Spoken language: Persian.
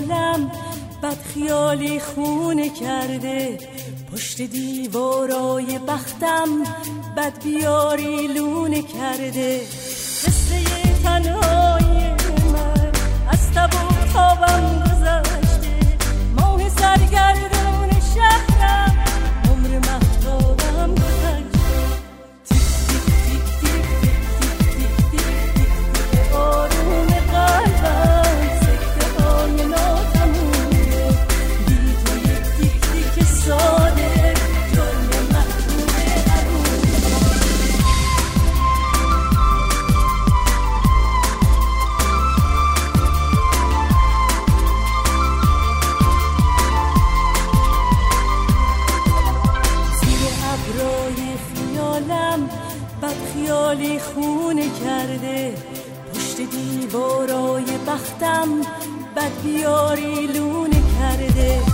خیالم بد خیالی خونه کرده، پشت دیوارای بختم بد بیاری لونه کرده. قصه تنهایی من از تب و تابم گذشته، ماه سرگردون شهرم عمر مهتابم گذشته. تیک تیک تیک تیک تیک تیک تیک تیک آروم قلبم سکته های ناتمومه، بی تو یک تیک تیک ساده جرم محکوم بد خیالی خونه کرده، پشت دیوارای بختم بد بیاری لونه کرده.